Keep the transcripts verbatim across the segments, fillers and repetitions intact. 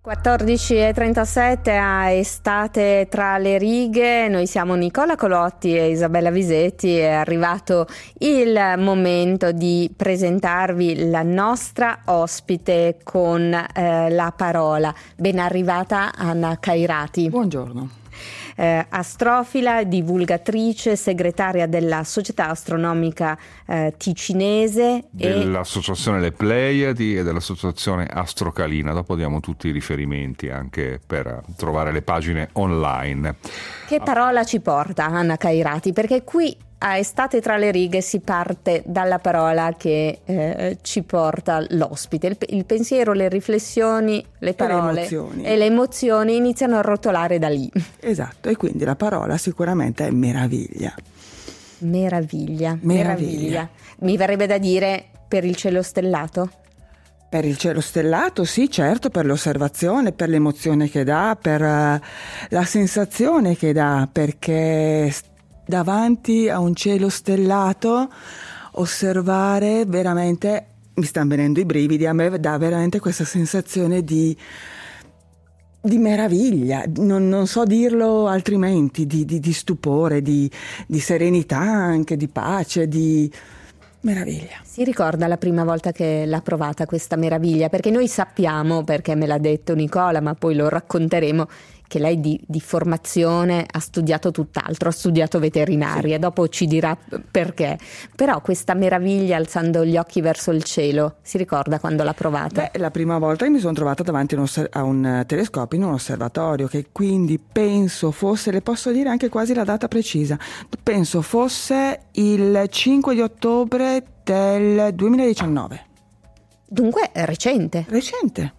quattordici e trentasette a Estate tra le righe, noi siamo Nicola Colotti e Isabella Visetti. È arrivato il momento di presentarvi la nostra ospite con eh, la parola. Ben arrivata Anna Cairati. Buongiorno. Eh, astrofila, divulgatrice, segretaria della Società Astronomica eh, Ticinese, dell'associazione Le Pleiadi e dell'associazione Astrocalina. Dopo diamo tutti i riferimenti anche per trovare le pagine online. Che parola ci porta Anna Cairati? Perché qui a Estate tra le righe si parte dalla parola che eh, ci porta l'ospite. Il, il pensiero, le riflessioni, le parole e le, emozioni. e le emozioni iniziano a rotolare da lì. Esatto, e quindi la parola sicuramente è meraviglia. Meraviglia, meraviglia. Meraviglia. Mi verrebbe da dire per il cielo stellato? Per il cielo stellato, sì, certo, per l'osservazione, per l'emozione che dà, per uh, la sensazione che dà, perché davanti a un cielo stellato osservare veramente, mi stanno venendo i brividi, a me dà veramente questa sensazione di di meraviglia, non, non so dirlo altrimenti, di, di, di stupore, di, di serenità anche, di pace, di meraviglia. Si ricorda la prima volta che l'ha provata questa meraviglia? Perché noi sappiamo, perché me l'ha detto Nicola, ma poi lo racconteremo, che lei di, di formazione ha studiato tutt'altro, ha studiato veterinaria, sì. Dopo ci dirà perché. Però questa meraviglia alzando gli occhi verso il cielo, si ricorda quando l'ha provata? Beh, la prima volta mi sono trovata davanti a un, osser- a un telescopio in un osservatorio, che quindi penso fosse, le posso dire anche quasi la data precisa, penso fosse il cinque di ottobre del duemiladiciannove. Dunque è recente. Recente.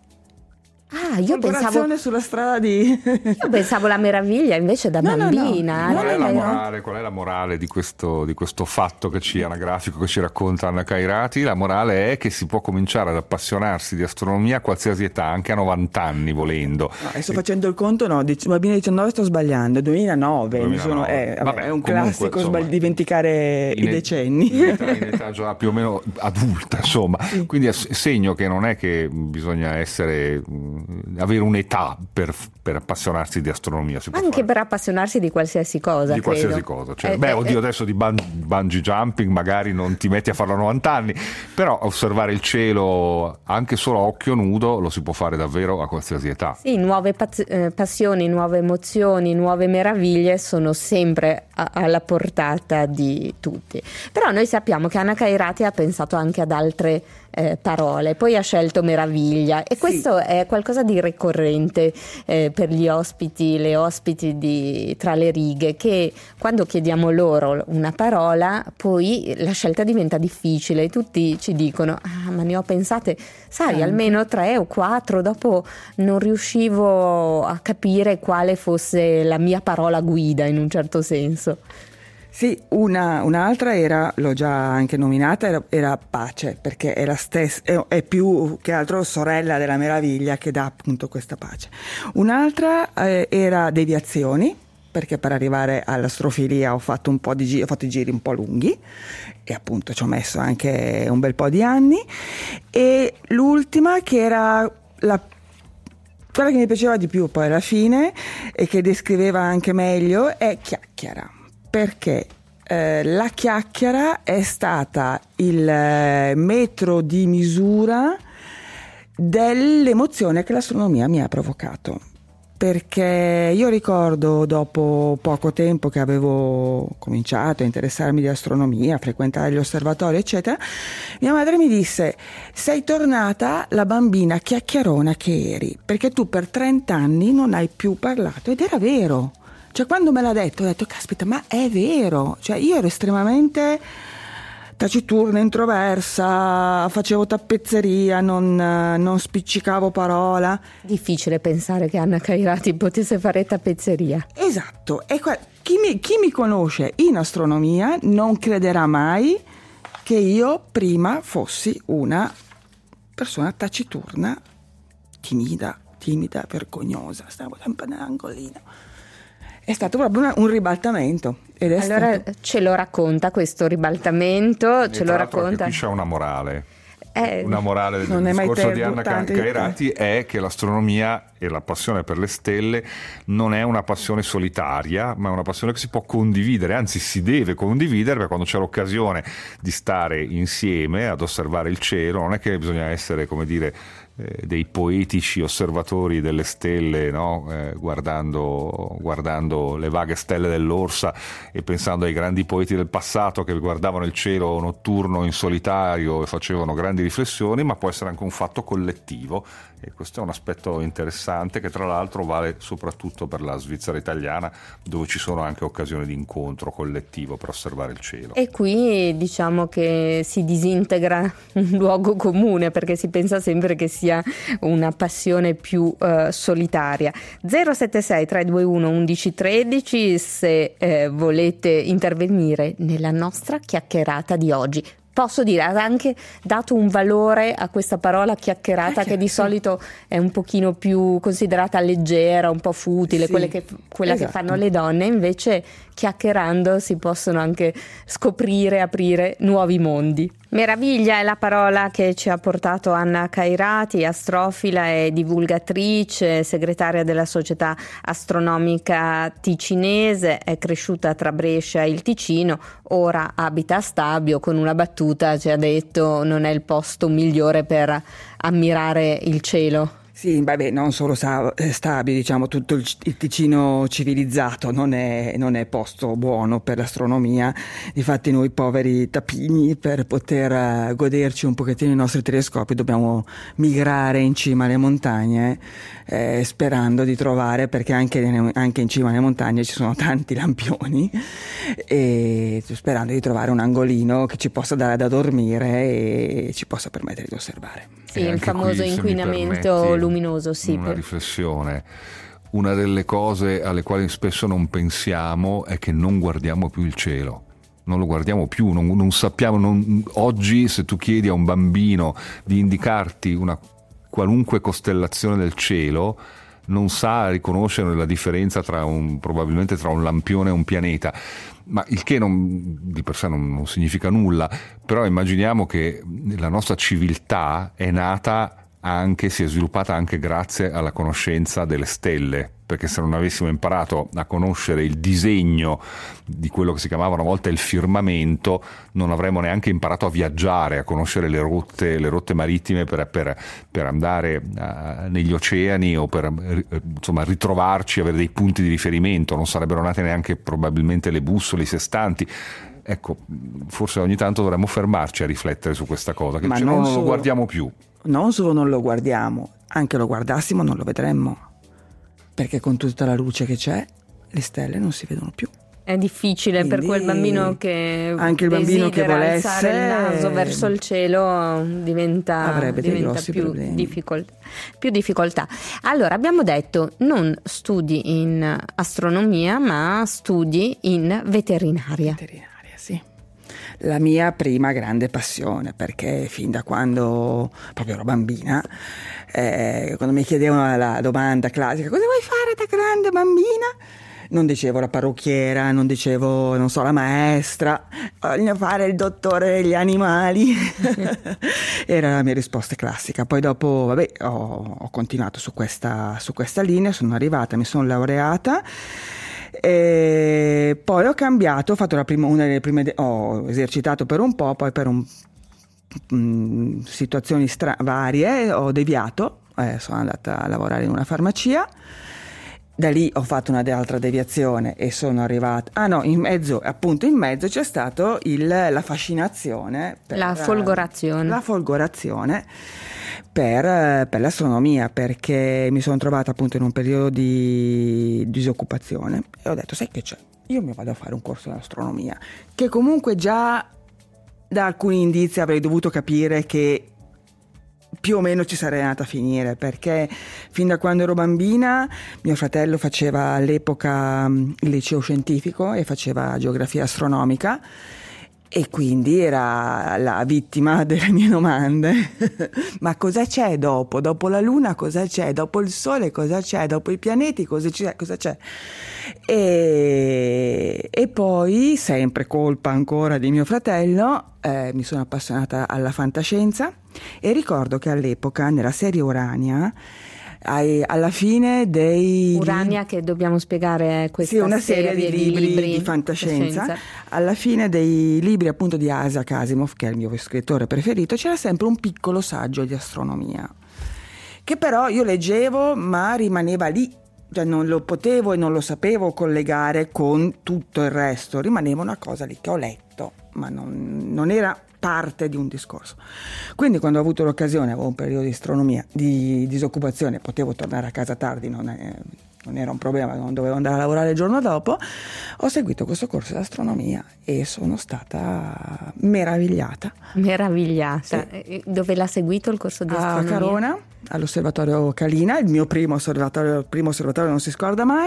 Ah, io pensavo sulla strada di io pensavo la meraviglia invece da no, bambina. No, no. Qual, è no, la no, morale, qual è la morale di questo, di questo fatto che ci anagrafico che ci racconta Anna Cairati? La morale è che si può cominciare ad appassionarsi di astronomia a qualsiasi età, anche a novanta anni volendo. No, adesso e... facendo il conto, no, bambina diciannove sto sbagliando, duemilanove, duemilanove. Mi sono, eh, vabbè, vabbè, è un comunque, classico insomma, sbagli- dimenticare i decenni. In età, in età già più o meno adulta, insomma. Sì. Quindi è segno che non è che bisogna essere avere un'età età per, per appassionarsi di astronomia, si può anche fare. Per appassionarsi di qualsiasi cosa, di credo. qualsiasi cosa, cioè, eh, beh eh, oddio eh. adesso di bun- bungee jumping magari non ti metti a farlo a novanta anni, però osservare il cielo anche solo a occhio nudo lo si può fare davvero a qualsiasi età. Sì, nuove paz- eh, passioni, nuove emozioni, nuove meraviglie sono sempre a- alla portata di tutti. Però noi sappiamo che Anna Cairati ha pensato anche ad altre Eh, parole, poi ha scelto meraviglia e questo sì. È qualcosa di ricorrente eh, per gli ospiti, le ospiti di Tra le righe, che quando chiediamo loro una parola poi la scelta diventa difficile, tutti ci dicono ah ma ne ho pensate sai eh. almeno tre o quattro, dopo non riuscivo a capire quale fosse la mia parola guida in un certo senso. Sì, una, un'altra era, l'ho già anche nominata, era, era pace, perché è la stessa, è, è più che altro sorella della meraviglia che dà appunto questa pace. Un'altra eh, era deviazioni, perché per arrivare all'astrofilia ho fatto un po' di giri, ho fatto i giri un po' lunghi e appunto ci ho messo anche un bel po' di anni. E l'ultima che era la quella che mi piaceva di più poi alla fine e che descriveva anche meglio è chiacchiera. Perché eh, la chiacchiera è stata il eh, metro di misura dell'emozione che l'astronomia mi ha provocato. Perché io ricordo dopo poco tempo che avevo cominciato a interessarmi di astronomia, a frequentare gli osservatori eccetera, mia madre mi disse: sei tornata la bambina chiacchierona che eri, perché tu per trenta anni non hai più parlato. Ed era vero. Cioè quando me l'ha detto ho detto caspita, ma è vero, cioè io ero estremamente taciturna, introversa, facevo tappezzeria, non, non spiccicavo parola. Difficile pensare che Anna Cairati potesse fare tappezzeria. Esatto, e qua, chi, mi, chi mi conosce in astronomia non crederà mai che io prima fossi una persona taciturna, timida, timida, vergognosa, stavo sempre nell'angolino. È stato proprio una, un ribaltamento. Ed è allora stato... ce lo racconta questo ribaltamento, e ce lo racconta. Qui c'è una morale. Eh, una morale del non è mai discorso te- di Anna importante- Cairati è che l'astronomia e la passione per le stelle non è una passione solitaria, ma è una passione che si può condividere, anzi si deve condividere, perché quando c'è l'occasione di stare insieme ad osservare il cielo non è che bisogna essere, come dire, eh, dei poetici osservatori delle stelle, no? eh, guardando, guardando le vaghe stelle dell'Orsa e pensando ai grandi poeti del passato che guardavano il cielo notturno in solitario e facevano grandi riflessioni, ma può essere anche un fatto collettivo, e questo è un aspetto interessante che tra l'altro vale soprattutto per la Svizzera italiana, dove ci sono anche occasioni di incontro collettivo per osservare il cielo. E qui diciamo che si disintegra un luogo comune, perché si pensa sempre che sia una passione più eh, solitaria. zero sette sei tre due uno undici tredici se eh, volete intervenire nella nostra chiacchierata di oggi. Posso dire, ha anche dato un valore a questa parola chiacchierata, eh, che di sì. solito è un pochino più considerata leggera, un po' futile, Sì, quelle che, quella esatto. che fanno le donne. Invece chiacchierando si possono anche scoprire, aprire nuovi mondi. Meraviglia è la parola che ci ha portato Anna Cairati, astrofila e divulgatrice, segretaria della Società Astronomica Ticinese, è cresciuta tra Brescia e il Ticino, ora abita a Stabio. Con una battuta ci ha detto: non è il posto migliore per ammirare il cielo. Sì, vabbè, non solo sa- Stabio, diciamo tutto il, il Ticino civilizzato non è, non è posto buono per l'astronomia. Difatti noi poveri tapini, per poter uh, goderci un pochettino i nostri telescopi, dobbiamo migrare in cima alle montagne, eh, sperando di trovare, perché anche, anche in cima alle montagne ci sono tanti lampioni, e sperando di trovare un angolino che ci possa dare da dormire e ci possa permettere di osservare. Sì, E il anche famoso qui, se mi inquinamento permetti, luminoso, sì. Una per- riflessione. Una delle cose alle quali spesso non pensiamo è che non guardiamo più il cielo. Non lo guardiamo più, non, non sappiamo. Non, oggi, se tu chiedi a un bambino di indicarti una qualunque costellazione del cielo, non sa riconoscere la differenza tra un, probabilmente tra un lampione e un pianeta. Ma il che non, di per sé non, non significa nulla, però immaginiamo che la nostra civiltà è nata anche, si è sviluppata anche grazie alla conoscenza delle stelle, perché se non avessimo imparato a conoscere il disegno di quello che si chiamava una volta il firmamento, non avremmo neanche imparato a viaggiare, a conoscere le rotte, le rotte marittime per, per, per andare uh, negli oceani o per uh, insomma ritrovarci, avere dei punti di riferimento. Non sarebbero nate neanche probabilmente le bussole, i sestanti. Ecco, forse ogni tanto dovremmo fermarci a riflettere su questa cosa, che Ma il cielo non non lo solo- guardiamo più. Non solo non lo guardiamo, anche lo guardassimo non lo vedremmo, perché con tutta la luce che c'è le stelle non si vedono più. È difficile per Quindi quel bambino che anche il bambino che desidera volesse alzare il naso verso il cielo, diventa, avrebbe dei diventa grossi più, problemi. difficol- più difficoltà. Allora, abbiamo detto non studi in astronomia, ma studi in veterinaria. Veterinaria, sì. La mia prima grande passione, perché fin da quando proprio ero bambina, eh, quando mi chiedevano la domanda classica: cosa vuoi fare da grande bambina? Non dicevo la parrucchiera, non dicevo, non so, la maestra, voglio fare il dottore degli animali. Era la mia risposta classica. Poi dopo, vabbè, ho, ho continuato su questa, su questa linea, sono arrivata, mi sono laureata. E poi ho cambiato, ho fatto la prima, una delle prime, de- ho esercitato per un po', poi per un, mh, situazioni stra- varie ho deviato, eh, sono andata a lavorare in una farmacia. Da lì ho fatto un'altra deviazione e sono arrivata. Ah no, in mezzo, appunto in mezzo c'è stato il, la fascinazione. Per, La folgorazione. La folgorazione per, per l'astronomia, perché mi sono trovata appunto in un periodo di disoccupazione e ho detto: sai che c'è? Io mi vado a fare un corso di astronomia, che comunque già da alcuni indizi avrei dovuto capire che più o meno ci sarei andata a finire, perché fin da quando ero bambina mio fratello faceva all'epoca il liceo scientifico e faceva geografia astronomica, E quindi era la vittima delle mie domande. Ma cosa c'è dopo? Dopo la luna cosa c'è? Dopo il sole cosa c'è? Dopo i pianeti cosa c'è? Cosa c'è? E, e poi, sempre colpa ancora di mio fratello, eh, mi sono appassionata alla fantascienza e ricordo che all'epoca nella serie Urania, ai, alla fine dei Urania, lib- che dobbiamo spiegare, questa sì, una serie, serie di libri, libri di fantascienza. fantascienza. Alla fine dei libri appunto di Isaac Asimov, che è il mio scrittore preferito, c'era sempre un piccolo saggio di astronomia che però io leggevo ma rimaneva lì, cioè non lo potevo e non lo sapevo collegare con tutto il resto, rimaneva una cosa lì che ho letto ma non, non era parte di un discorso. Quindi quando ho avuto l'occasione, avevo un periodo di astronomia, di disoccupazione, potevo tornare a casa tardi, non, è, non era un problema, non dovevo andare a lavorare il giorno dopo, ho seguito questo corso di astronomia e sono stata meravigliata. Meravigliata. Sì. Dove l'ha seguito il corso di astronomia? A Carona, all'osservatorio Calina, il mio primo osservatorio, il primo osservatorio non si scorda mai,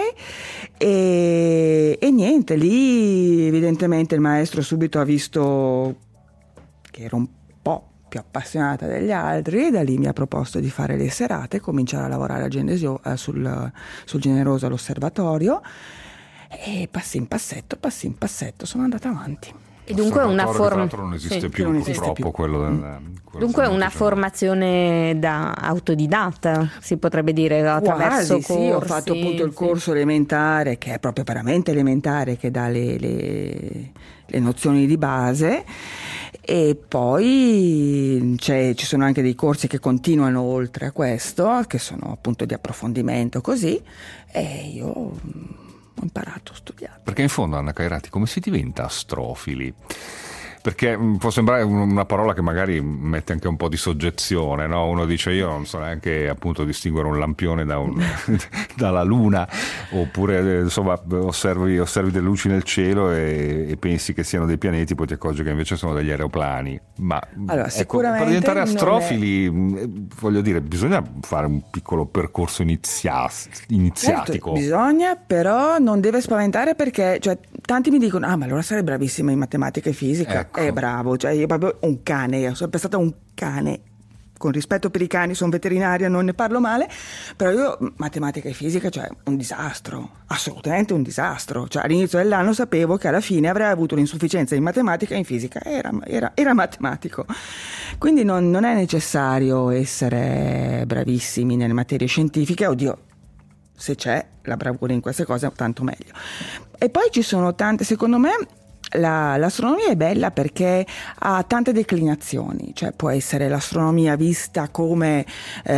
e, e niente, lì evidentemente il maestro subito ha visto che ero un po' più appassionata degli altri e da lì mi ha proposto di fare le serate, cominciare a lavorare a Genesio, eh, sul, sul Generoso all'osservatorio, e passi in passetto, passi in passetto, sono andata avanti. E dunque una forma non esiste sì, più non esiste purtroppo più. quello del, Mm. quello Dunque del una Monte formazione da autodidatta, si potrebbe dire, attraverso Quasi, corsi. sì, ho fatto appunto il sì. corso elementare, che è proprio veramente elementare, che dà le, le, le nozioni di base, e poi c'è, ci sono anche dei corsi che continuano oltre a questo, che sono appunto di approfondimento così, e io ho imparato, ho studiato. Perché in fondo, Anna Cairati, come si diventa astrofili? Perché mh, può sembrare un- una parola che magari mette anche un po' di soggezione, no? Uno dice io non so neanche appunto distinguere un lampione da un, dalla luna, oppure eh, insomma osservi, osservi delle luci nel cielo e, e pensi che siano dei pianeti, poi ti accorgi che invece sono degli aeroplani. Ma Allora, ecco, sicuramente per diventare non è- astrofili, mh, voglio dire, bisogna fare un piccolo percorso inizia- iniziatico. Certo, bisogna, però non deve spaventare, perché cioè, tanti mi dicono ah ma allora sarei bravissima in matematica e fisica. Ecco. È bravo, cioè io proprio un cane, io sono sempre stata un cane, con rispetto per i cani, sono veterinaria, non ne parlo male, però io matematica e fisica, cioè un disastro, assolutamente un disastro, cioè all'inizio dell'anno sapevo che alla fine avrei avuto un'insufficienza in matematica e in fisica, era, era, era matematico, quindi non, non è necessario essere bravissimi nelle materie scientifiche, oddio, se c'è la bravura in queste cose tanto meglio. E poi ci sono tante, secondo me la, l'astronomia è bella perché ha tante declinazioni, cioè può essere l'astronomia vista come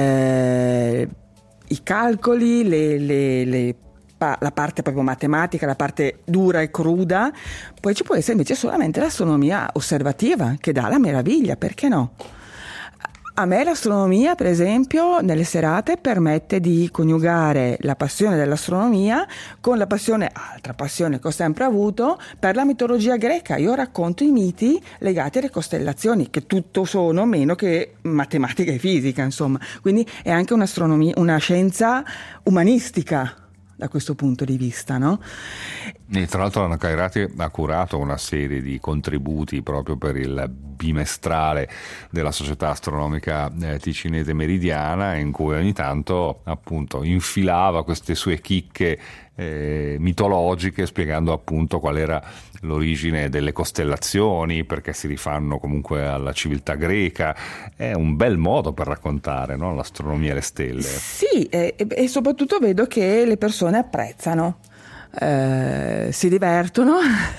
eh, i calcoli, le, le, le la parte proprio matematica, la parte dura e cruda, poi ci può essere invece solamente l'astronomia osservativa che dà la meraviglia, perché no? A me l'astronomia, per esempio, nelle serate permette di coniugare la passione dell'astronomia con la passione, altra passione che ho sempre avuto, per la mitologia greca. Io racconto i miti legati alle costellazioni, che tutto sono meno che matematica e fisica, insomma. Quindi è anche un'astronomia, una scienza umanistica da questo punto di vista, no? E tra l'altro Anna Cairati ha curato una serie di contributi proprio per il bimestrale della Società Astronomica eh, Ticinese Meridiana, in cui ogni tanto appunto infilava queste sue chicche eh, mitologiche, spiegando appunto qual era l'origine delle costellazioni, perché si rifanno comunque alla civiltà greca. È un bel modo per raccontare, no? L'astronomia e le stelle. Sì, e, e soprattutto vedo che le persone apprezzano. Eh, si divertono.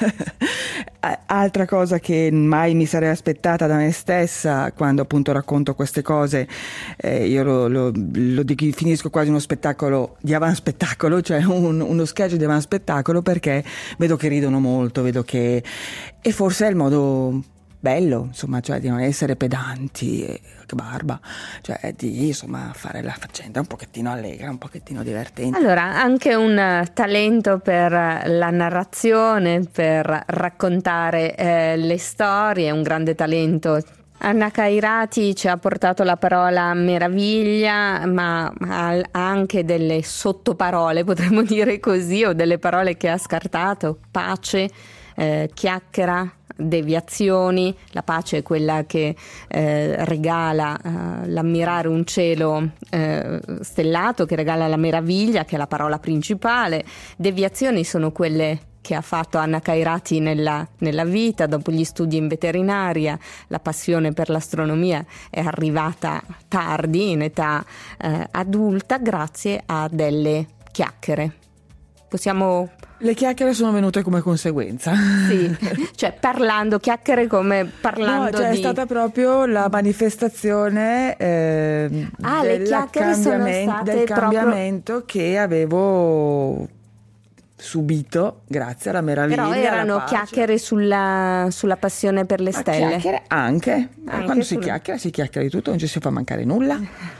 Altra cosa che mai mi sarei aspettata da me stessa quando appunto racconto queste cose, eh, io lo, lo, lo definisco quasi uno spettacolo di avanspettacolo, cioè un, uno sketch di avanspettacolo, perché vedo che ridono molto, vedo che e forse è il modo bello, insomma, cioè di non essere pedanti, e, che barba, cioè di insomma fare la faccenda un pochettino allegra, un pochettino divertente. Allora, anche un talento per la narrazione, per raccontare eh, le storie, un grande talento. Anna Cairati ci ha portato la parola meraviglia, ma ha anche delle sottoparole, potremmo dire così, o delle parole che ha scartato: pace, eh, chiacchiera, deviazioni. La pace è quella che eh, regala eh, l'ammirare un cielo eh, stellato, che regala la meraviglia, che è la parola principale. Deviazioni sono quelle che ha fatto Anna Khairati nella, nella vita. Dopo gli studi in veterinaria, la passione per l'astronomia è arrivata tardi, in età eh, adulta, grazie a delle chiacchiere. Possiamo... Le chiacchiere sono venute come conseguenza. Sì, cioè parlando, chiacchiere come parlando no, cioè di... è stata proprio la manifestazione eh, ah, le chiacchiere sono state del cambiamento proprio... che avevo subito grazie alla meraviglia. Però erano alla pace. Chiacchiere sulla, sulla passione per le Ma stelle. Chiacchiere anche, anche quando sulla... si chiacchiera si chiacchiera di tutto, non ci si fa mancare nulla.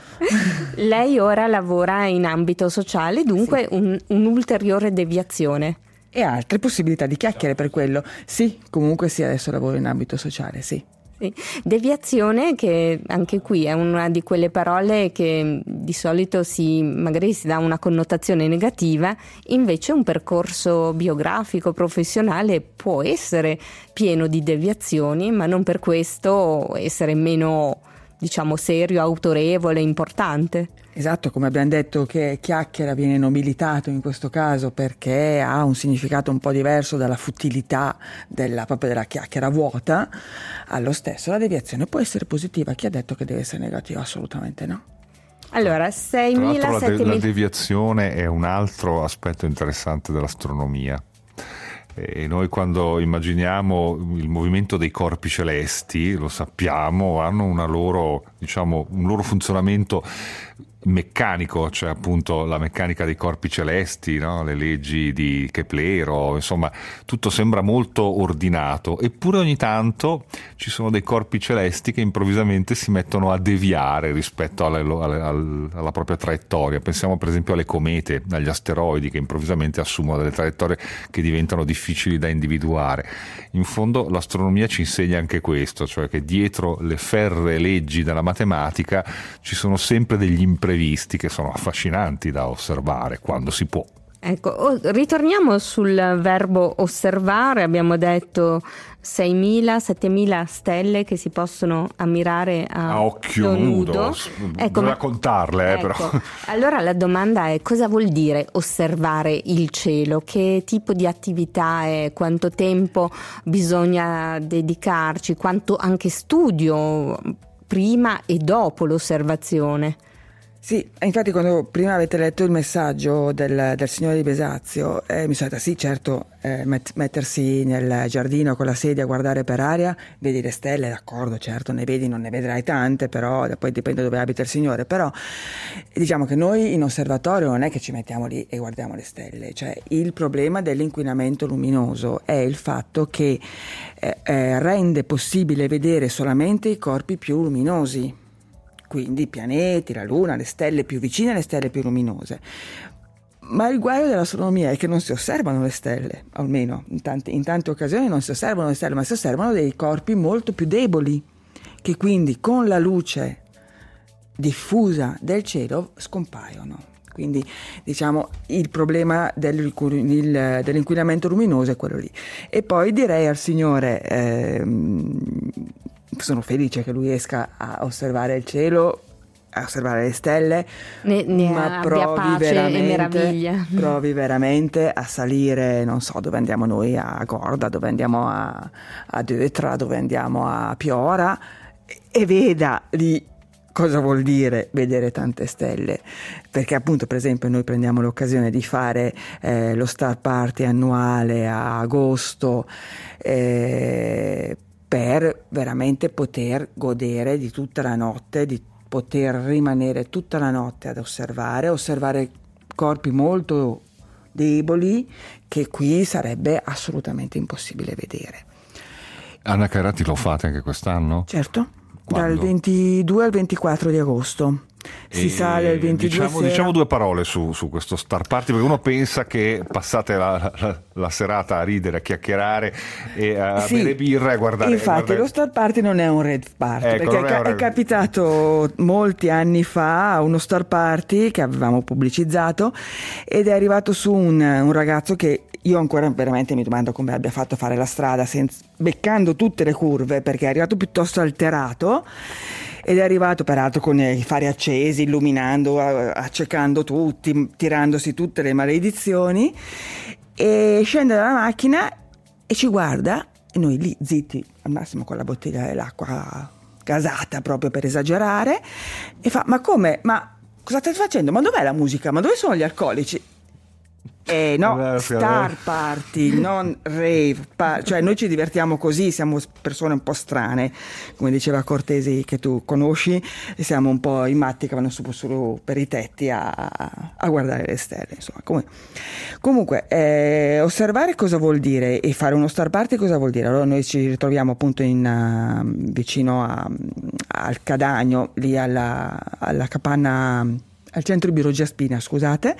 Lei ora lavora in ambito sociale, dunque sì. un, un'ulteriore deviazione. E altre possibilità di chiacchiere per quello. Sì, comunque sì, adesso lavoro in ambito sociale, sì. Sì. Deviazione, che anche qui è una di quelle parole che di solito si magari si dà una connotazione negativa, invece un percorso biografico, professionale può essere pieno di deviazioni, ma non per questo essere meno, diciamo, serio, autorevole, importante. Esatto, come abbiamo detto che chiacchiera viene nobilitato in questo caso perché ha un significato un po' diverso dalla futilità della, proprio della chiacchiera vuota, allo stesso la deviazione può essere positiva. Chi ha detto che deve essere negativa? Assolutamente no. Allora, seimila, Tra l'altro la, de- settemila... la deviazione è un altro aspetto interessante dell'astronomia. E noi quando immaginiamo il movimento dei corpi celesti, lo sappiamo, hanno una loro, diciamo, un loro funzionamento meccanico, cioè appunto la meccanica dei corpi celesti, no? Le leggi di Keplero, insomma tutto sembra molto ordinato, eppure ogni tanto ci sono dei corpi celesti che improvvisamente si mettono a deviare rispetto alle, alle, alla propria traiettoria. Pensiamo per esempio alle comete, agli asteroidi che improvvisamente assumono delle traiettorie che diventano difficili da individuare. In fondo l'astronomia ci insegna anche questo, cioè che dietro le ferree leggi della matematica ci sono sempre degli imprevisti che sono affascinanti da osservare quando si può. Ecco, ritorniamo sul verbo osservare. Abbiamo detto seimila, settemila stelle che si possono ammirare a, a occhio nudo. Ecco, bisogna contarle, ecco. eh, però. Allora la domanda è: cosa vuol dire osservare il cielo? Che tipo di attività è? Quanto tempo bisogna dedicarci? Quanto anche studio prima e dopo l'osservazione? Sì, infatti quando prima avete letto il messaggio del, del signore di Besazio eh, mi sono detta sì, certo, eh, met- mettersi nel giardino con la sedia a guardare per aria, vedi le stelle, d'accordo, certo, ne vedi, non ne vedrai tante, però poi dipende dove abita il signore, però diciamo che noi in osservatorio non è che ci mettiamo lì e guardiamo le stelle, cioè il problema dell'inquinamento luminoso è il fatto che eh, eh, rende possibile vedere solamente i corpi più luminosi. Quindi i pianeti, la Luna, le stelle più vicine, le stelle più luminose. Ma il guaio dell'astronomia è che non si osservano le stelle, almeno in tante, in tante occasioni non si osservano le stelle, ma si osservano dei corpi molto più deboli, che quindi con la luce diffusa del cielo scompaiono. Quindi diciamo il problema dell'inquinamento luminoso è quello lì. E poi direi al signore... Ehm, sono felice che lui esca a osservare il cielo, a osservare le stelle, ne, ne ma abbia pace e meraviglia. Provi veramente a salire, non so dove andiamo noi, a Gorda, dove andiamo a, a Dötra, dove andiamo a Piora, e, e veda lì cosa vuol dire vedere tante stelle, perché appunto per esempio noi prendiamo l'occasione di fare eh, lo Star Party annuale a agosto, eh, per veramente poter godere di tutta la notte, di poter rimanere tutta la notte ad osservare, osservare corpi molto deboli che qui sarebbe assolutamente impossibile vedere. Anna Khairati lo fate anche quest'anno? Certo, quando? Dal ventidue al ventiquattro di agosto. Si e sale il ventidue diciamo, sera. Diciamo due parole su, su questo Star Party, perché uno pensa che passate la, la, la serata a ridere, a chiacchierare e a sì, bere birra e guardare. Infatti guardare... lo Star Party non è un Rave Party, ecco, perché è, un... è capitato molti anni fa uno Star Party che avevamo pubblicizzato ed è arrivato su un, un ragazzo che io ancora veramente mi domando come abbia fatto a fare la strada senza, beccando tutte le curve, perché è arrivato piuttosto alterato ed è arrivato peraltro con i fari accesi, illuminando, accecando tutti, tirandosi tutte le maledizioni, e scende dalla macchina e ci guarda e noi lì zitti, al massimo con la bottiglia dell'acqua gasata proprio per esagerare, e fa: ma come? Ma cosa state facendo? Ma dov'è la musica? Ma dove sono gli alcolici? Eh no, star party, non rave par- cioè noi ci divertiamo così, siamo persone un po' strane, come diceva Cortesi, che tu conosci, e siamo un po' i matti che vanno su, su per i tetti a, a guardare le stelle, insomma. Com- comunque eh, osservare cosa vuol dire e fare uno star party cosa vuol dire? Allora noi ci ritroviamo appunto in, uh, vicino a, al Cadagno, lì alla, alla capanna, al centro Biologia Spina, scusate,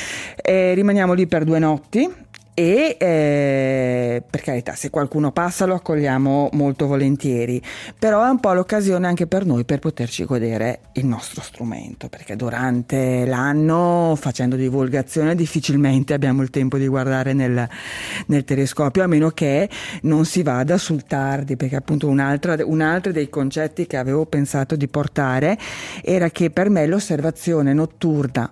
e rimaniamo lì per due notti e eh, per carità, se qualcuno passa lo accogliamo molto volentieri, però è un po' l'occasione anche per noi per poterci godere il nostro strumento, perché durante l'anno, facendo divulgazione, difficilmente abbiamo il tempo di guardare nel, nel telescopio, a meno che non si vada sul tardi, perché appunto un'altra, un altro dei concetti che avevo pensato di portare era che per me l'osservazione notturna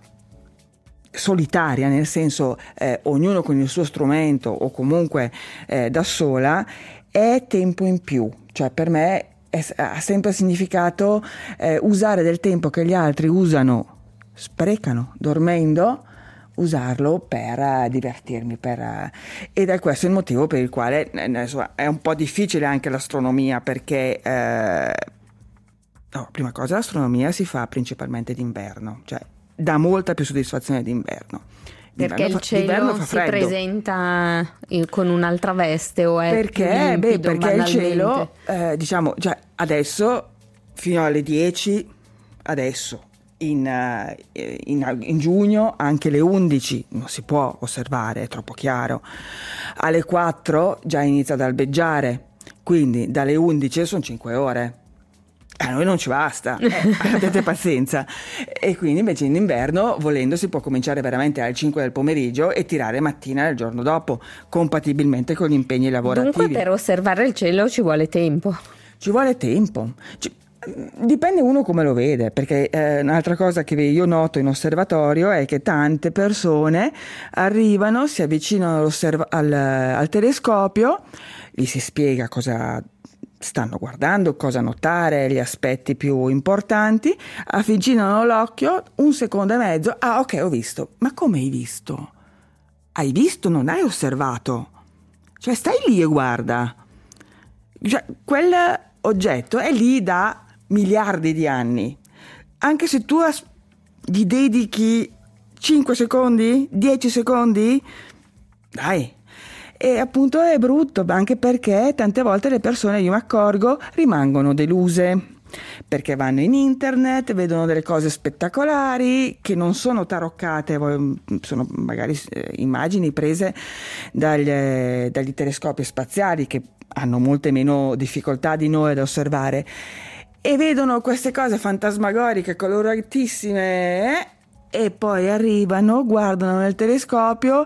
solitaria, nel senso eh, ognuno con il suo strumento o comunque eh, da sola, è tempo in più, cioè per me è, ha sempre significato eh, usare del tempo che gli altri usano, sprecano dormendo, usarlo per uh, divertirmi, per, uh, ed è questo il motivo per il quale eh, insomma, è un po' difficile anche l'astronomia, perché eh, no, prima cosa l'astronomia si fa principalmente d'inverno, cioè dà molta più soddisfazione d'inverno. Perché il cielo si presenta con un'altra veste o è perché, più limpido, beh, perché il cielo eh, diciamo già adesso fino alle dieci, adesso in, in, in giugno anche le undici non si può osservare, è troppo chiaro, alle quattro già inizia ad albeggiare, quindi dalle undici sono cinque ore. A noi non ci basta, eh, avete pazienza. E quindi invece in inverno, volendo, si può cominciare veramente alle cinque del pomeriggio e tirare mattina del giorno dopo, compatibilmente con gli impegni lavorativi. Dunque per osservare il cielo ci vuole tempo. Ci vuole tempo. Ci... Dipende uno come lo vede, perché eh, un'altra cosa che io noto in osservatorio è che tante persone arrivano, si avvicinano al, al telescopio, gli si spiega cosa stanno guardando, cosa notare, gli aspetti più importanti, avvicinano l'occhio, un secondo e mezzo, ah ok, ho visto. Ma come hai visto? Hai visto, non hai osservato. Cioè stai lì e guarda. Cioè, quell'oggetto è lì da miliardi di anni. Anche se tu as- gli dedichi cinque secondi, dieci secondi, dai. E appunto è brutto, anche perché tante volte le persone, io mi accorgo, rimangono deluse, perché vanno in internet, vedono delle cose spettacolari che non sono taroccate, sono magari immagini prese dagli, dagli telescopi spaziali, che hanno molte meno difficoltà di noi ad osservare, e vedono queste cose fantasmagoriche, coloratissime, eh? E poi arrivano, guardano nel telescopio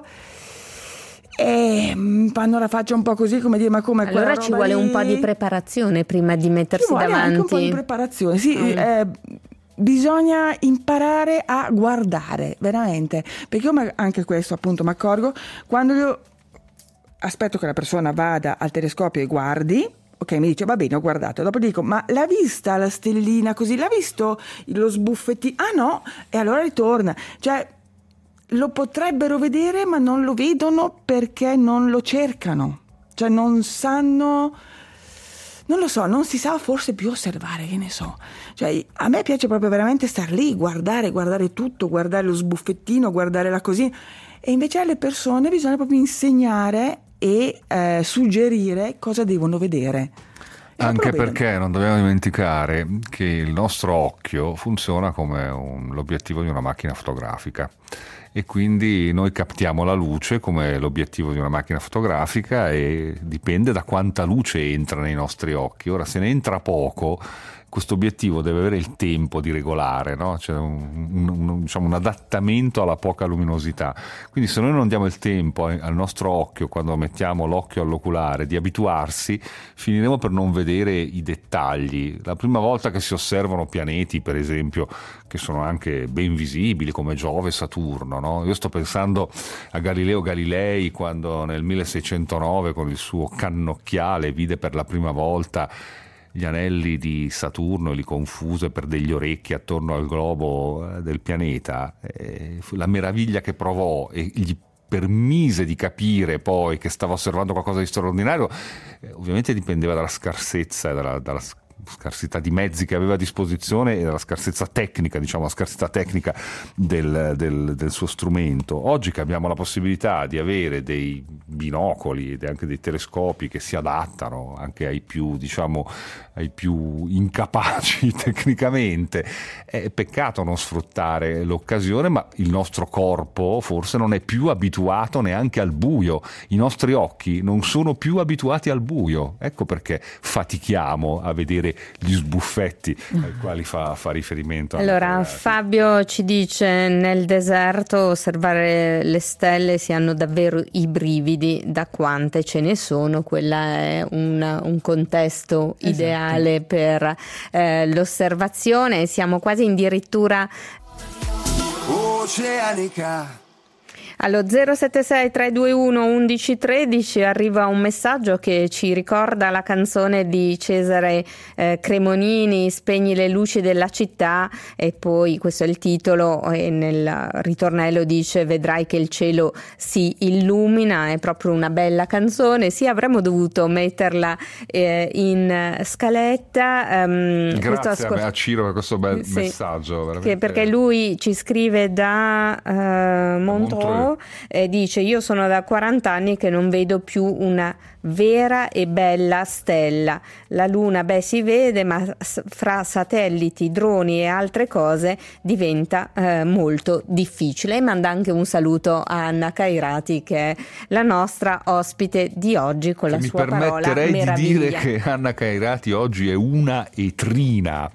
e fanno la faccia un po' così, come dire, ma come quella allora ci vuole lì? Un po' di preparazione prima di mettersi ci vuole davanti. Anche un po' di preparazione, sì, mm. eh, bisogna imparare a guardare veramente, perché io anche questo appunto mi accorgo quando io aspetto che la persona vada al telescopio e guardi. Ok, mi dice va bene, ho guardato, dopo dico ma l'ha vista la stellina così, l'ha visto lo sbuffettino, ah no, e allora ritorna, cioè lo potrebbero vedere ma non lo vedono perché non lo cercano, cioè non sanno, non lo so, non si sa forse più osservare, che ne so, cioè a me piace proprio veramente star lì, guardare, guardare tutto, guardare lo sbuffettino, guardare la cosina, e invece alle persone bisogna proprio insegnare e eh, suggerire cosa devono vedere. E anche perché non dobbiamo dimenticare che il nostro occhio funziona come un, l'obiettivo di una macchina fotografica. e quindi noi captiamo la luce come l'obiettivo di una macchina fotografica e dipende da quanta luce entra nei nostri occhi. Ora, se ne entra poco, questo obiettivo deve avere il tempo di regolare, no? C'è un, un, un, diciamo, un adattamento alla poca luminosità. Quindi se noi non diamo il tempo al nostro occhio, quando mettiamo l'occhio all'oculare, di abituarsi, finiremo per non vedere i dettagli. La prima volta che si osservano pianeti, per esempio, che sono anche ben visibili come Giove e Saturno, no? Io sto pensando a Galileo Galilei quando nel milleseicentonove con il suo cannocchiale vide per la prima volta gli anelli di Saturno e li confuse per degli orecchi attorno al globo del pianeta. E la meraviglia che provò e gli permise di capire poi che stava osservando qualcosa di straordinario, eh, ovviamente dipendeva dalla scarsezza e dalla, dalla scarsità di mezzi che aveva a disposizione e dalla scarsezza tecnica, diciamo la scarsità tecnica del, del, del suo strumento. Oggi che abbiamo la possibilità di avere dei binocoli ed anche dei telescopi che si adattano anche ai più, diciamo, ai più incapaci tecnicamente, è peccato non sfruttare l'occasione, ma il nostro corpo forse non è più abituato neanche al buio, i nostri occhi non sono più abituati al buio, ecco perché fatichiamo a vedere gli sbuffetti ai quali fa, fa riferimento. Allora Fabio ci dice: nel deserto osservare le stelle si hanno davvero i brividi, da quante ce ne sono, quella è un, un contesto esatto. ideale per eh, l'osservazione. Siamo quasi addirittura oceanica. Allo zero sette sei tre due uno uno uno uno tre arriva un messaggio che ci ricorda la canzone di Cesare eh, Cremonini, Spegni le luci della città, e poi questo è il titolo e nel ritornello dice: vedrai che il cielo si illumina. È proprio una bella canzone, sì, avremmo dovuto metterla eh, in scaletta. Um, Grazie ascol- a Ciro per questo bel sì, messaggio veramente. Che perché lui ci scrive da uh, Montreux e dice: io sono da quaranta anni che non vedo più una vera e bella stella. La luna beh si vede, ma fra satelliti, droni e altre cose diventa eh, molto difficile. E manda anche un saluto a Anna Cairati, che è la nostra ospite di oggi, con la mi sua parola permetterei meraviglia. di dire che Anna Cairati oggi è una etrina,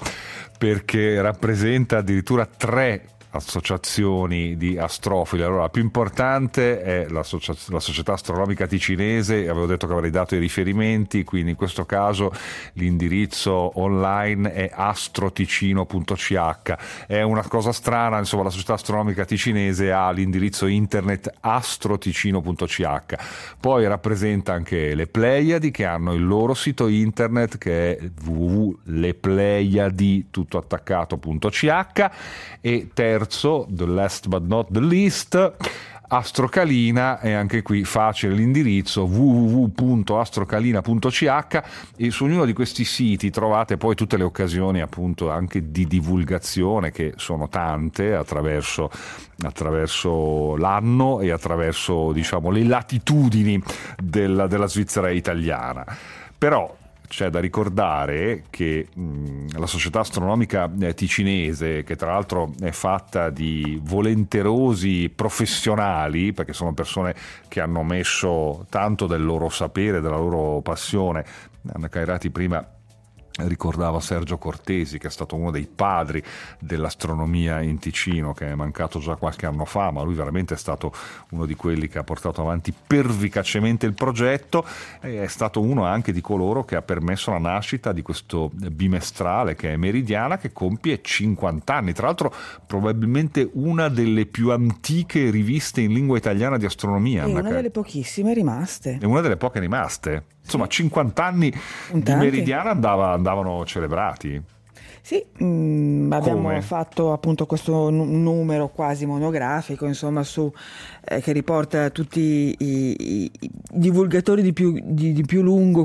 perché rappresenta addirittura tre associazioni di astrofili. Allora, la più importante è la, socia- la Società Astronomica Ticinese, avevo detto che avrei dato i riferimenti, quindi in questo caso l'indirizzo online è astroticino punto c h. È una cosa strana, insomma, la Società Astronomica Ticinese ha l'indirizzo internet astroticino punto c h. Poi rappresenta anche le Pleiadi, che hanno il loro sito internet che è w w w punto le pleiadi tutto attaccato punto c h, e terzo, the last but not the least, Astrocalina, e anche qui facile l'indirizzo w w w punto astrocalina punto c h, e su ognuno di questi siti trovate poi tutte le occasioni appunto anche di divulgazione, che sono tante attraverso, attraverso l'anno e attraverso, diciamo, le latitudini della, della Svizzera italiana. Però c'è da ricordare che mh, la Società Astronomica Ticinese, che tra l'altro è fatta di volenterosi professionali, perché sono persone che hanno messo tanto del loro sapere, della loro passione. Anna Cairati prima ricordava Sergio Cortesi, che è stato uno dei padri dell'astronomia in Ticino, che è mancato già qualche anno fa, ma lui veramente è stato uno di quelli che ha portato avanti pervicacemente il progetto, e è stato uno anche di coloro che ha permesso la nascita di questo bimestrale che è Meridiana, che compie cinquanta anni, tra l'altro probabilmente una delle più antiche riviste in lingua italiana di astronomia. È una delle pochissime rimaste. È una delle poche rimaste. Insomma, cinquanta anni di Meridiana andava, andavano celebrati. Sì, mh, abbiamo Come? fatto appunto questo n- numero quasi monografico, insomma, su, eh, che riporta tutti i, i, i divulgatori di più, di, di più lungo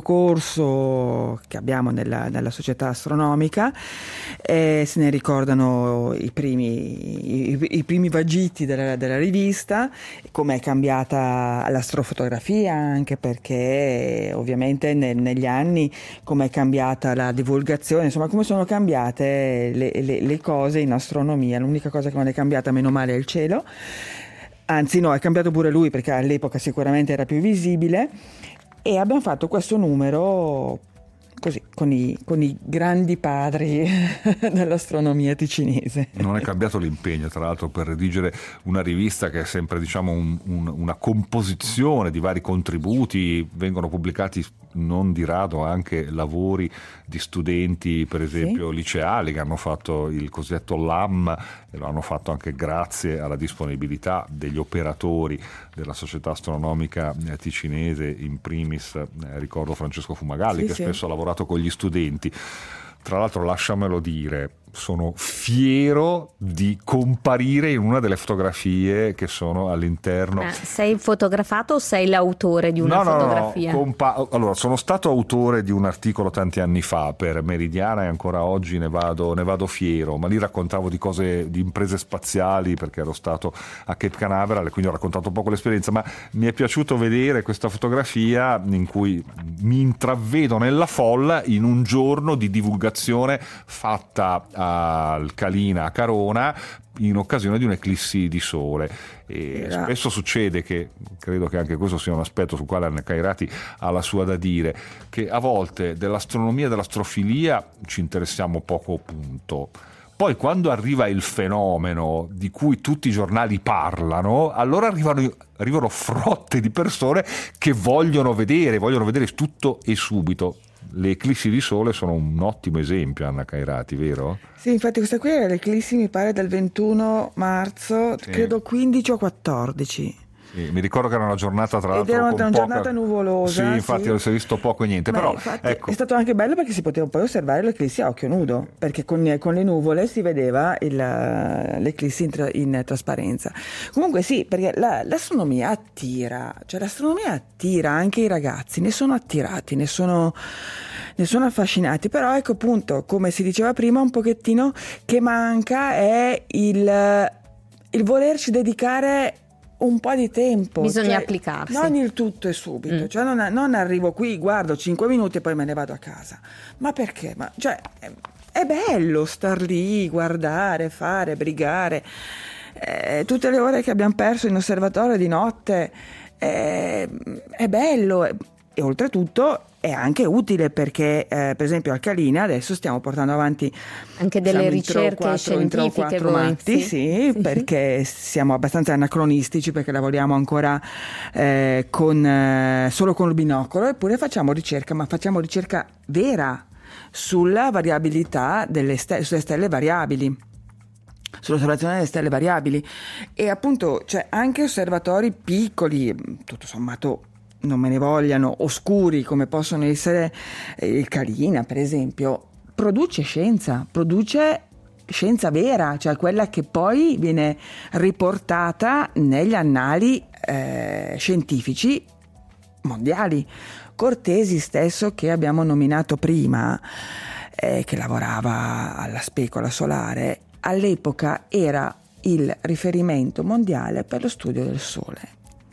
corso che abbiamo nella, nella società astronomica. Eh, se ne ricordano i primi, i, i primi vagiti della, della rivista, come è cambiata l'astrofotografia, anche perché ovviamente ne, negli anni come è cambiata la divulgazione, insomma come sono cambiate cambiate le, le, le cose in astronomia. L'unica cosa che non è cambiata, meno male, è il cielo. Anzi no, è cambiato pure lui, perché all'epoca sicuramente era più visibile, e abbiamo fatto questo numero così, con i, con i grandi padri dell'astronomia ticinese. Non è cambiato l'impegno, tra l'altro, per redigere una rivista che è sempre, diciamo, un, un, una composizione di vari contributi. Vengono pubblicati non di rado anche lavori di studenti, per esempio sì, liceali, che hanno fatto il cosiddetto L A M, e lo hanno fatto anche grazie alla disponibilità degli operatori della Società Astronomica Ticinese, in primis eh, ricordo Francesco Fumagalli, sì, che sì. spesso ha lavorato con gli studenti. Tra l'altro, lasciamelo dire, sono fiero di comparire in una delle fotografie che sono all'interno. Eh, sei fotografato o sei l'autore di una no, fotografia? No, no, compa- allora, sono stato autore di un articolo tanti anni fa per Meridiana e ancora oggi ne vado, ne vado fiero, ma lì raccontavo di cose, di imprese spaziali, perché ero stato a Cape Canaveral e quindi ho raccontato un po' l'esperienza, ma mi è piaciuto vedere questa fotografia in cui mi intravedo nella folla in un giorno di divulgazione fatta al Calina a Carona in occasione di un'eclissi di sole. E yeah. spesso succede che, credo che anche questo sia un aspetto sul quale Anna Cairati ha la sua da dire, che a volte dell'astronomia e dell'astrofilia ci interessiamo poco, punto. Poi quando arriva il fenomeno di cui tutti i giornali parlano, allora arrivano, arrivano frotte di persone che vogliono vedere, vogliono vedere tutto e subito. Le eclissi di sole sono un ottimo esempio, Anna Cairati, vero? Sì, infatti questa qui era l'eclissi, mi pare, del ventuno marzo, sì. credo quindici o quattordici. Sì, mi ricordo che era una giornata, tra l'altro, ed era una, con una poca... giornata nuvolosa. Sì, infatti sì. si è visto poco e niente. Ma però infatti, ecco. è stato anche bello perché si poteva poi osservare l'eclissi a occhio nudo, perché con, con le nuvole si vedeva il, l'eclissi in, tra, in trasparenza. Comunque sì, perché la, l'astronomia attira, cioè l'astronomia attira anche i ragazzi, ne sono attirati, ne sono... ne sono affascinati, però ecco appunto, come si diceva prima, un pochettino che manca è il, il volerci dedicare un po' di tempo. Bisogna cioè, applicarsi. Non il tutto e subito, mm. cioè non, non arrivo qui, guardo cinque minuti e poi me ne vado a casa. Ma perché? Ma, cioè, è, è bello star lì, guardare, fare, brigare. Eh, tutte le ore che abbiamo perso in osservatorio di notte, eh, è bello. E, e oltretutto è anche utile perché eh, per esempio al Calina adesso stiamo portando avanti anche delle ricerche quattro, scientifiche voi, matti, sì. Sì, sì, perché siamo abbastanza anacronistici, perché lavoriamo ancora eh, con, eh, solo con il binocolo, eppure facciamo ricerca, ma facciamo ricerca vera sulla variabilità delle stelle, sulle stelle variabili, sull'osservazione delle stelle variabili, e appunto cioè, anche osservatori piccoli, tutto sommato non me ne vogliano, oscuri come possono essere il Calina per esempio, produce scienza, produce scienza vera, cioè quella che poi viene riportata negli annali eh, scientifici mondiali. Cortesi stesso, che abbiamo nominato prima, eh, che lavorava alla specola solare, all'epoca era il riferimento mondiale per lo studio del Sole.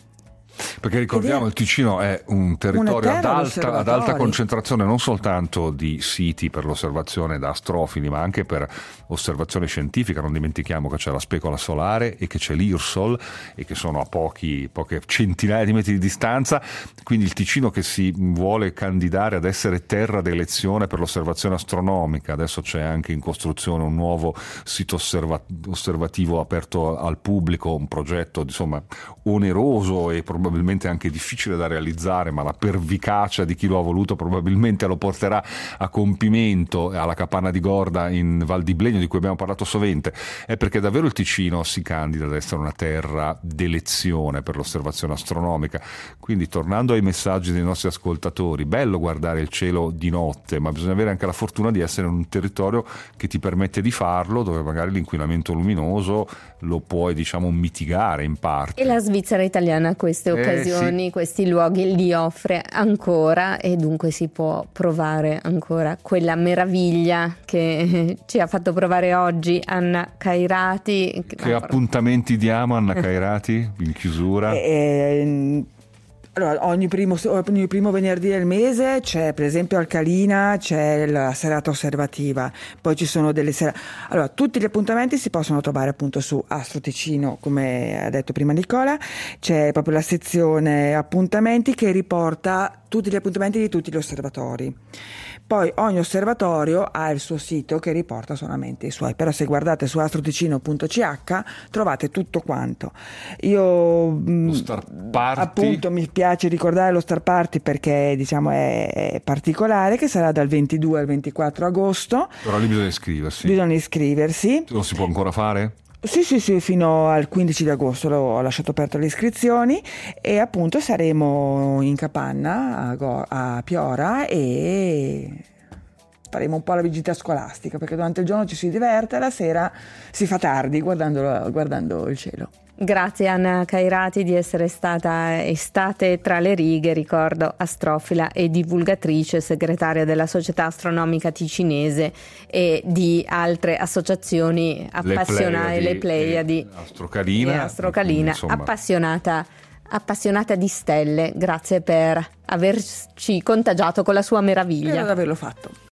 Perché ricordiamo, il Ticino è un territorio ad alta, ad alta concentrazione non soltanto di siti per l'osservazione da astrofili, ma anche per osservazione scientifica. Non dimentichiamo che c'è la specola solare e che c'è l'I R S O L, e che sono a pochi, poche centinaia di metri di distanza. Quindi il Ticino, che si vuole candidare ad essere terra d'elezione per l'osservazione astronomica. Adesso c'è anche in costruzione un nuovo sito osserva- osservativo aperto al pubblico, un progetto insomma oneroso e probabilmente anche difficile da realizzare, ma la pervicacia di chi lo ha voluto probabilmente lo porterà a compimento, alla Capanna di Gorda in Val di Blegno, di cui abbiamo parlato sovente. È perché davvero il Ticino si candida ad essere una terra d'elezione per l'osservazione astronomica. Quindi, tornando ai messaggi dei nostri ascoltatori, bello guardare il cielo di notte, ma bisogna avere anche la fortuna di essere in un territorio che ti permette di farlo, dove magari l'inquinamento luminoso lo puoi, diciamo, mitigare in parte. E la Svizzera italiana queste Eh, occasioni, sì. questi luoghi li offre ancora, e dunque si può provare ancora quella meraviglia che ci ha fatto provare oggi Anna Cairati. Che appuntamenti diamo, Anna Cairati, in chiusura? Eh, Allora, ogni primo, ogni primo venerdì del mese c'è per esempio Alcalina, c'è la serata osservativa, poi ci sono delle serate. Allora, tutti gli appuntamenti si possono trovare appunto su Astro Ticino, come ha detto prima Nicola, c'è proprio la sezione appuntamenti che riporta tutti gli appuntamenti di tutti gli osservatori. Poi ogni osservatorio ha il suo sito che riporta solamente i suoi, però se guardate su astroticino punto c h trovate tutto quanto. Io lo Star Party, appunto mi piace ricordare lo Star Party perché diciamo è, è particolare, che sarà dal ventidue al ventiquattro agosto. Però lì bisogna iscriversi. Bisogna iscriversi. Lo si può ancora fare? Sì, sì, sì, fino al quindici di agosto ho lasciato aperto le iscrizioni e appunto saremo in capanna a, Go- a Piora e faremo un po' la visita scolastica perché durante il giorno ci si diverte, la sera si fa tardi guardando, guardando il cielo. Grazie Anna Cairati di essere stata estate tra le righe, ricordo astrofila e divulgatrice, segretaria della Società Astronomica Ticinese e di altre associazioni appassionate, le Pleiadi, Astrocalina, e Astrocalina insomma. appassionata, appassionata di stelle. Grazie per averci contagiato con la sua meraviglia. Spero di averlo fatto.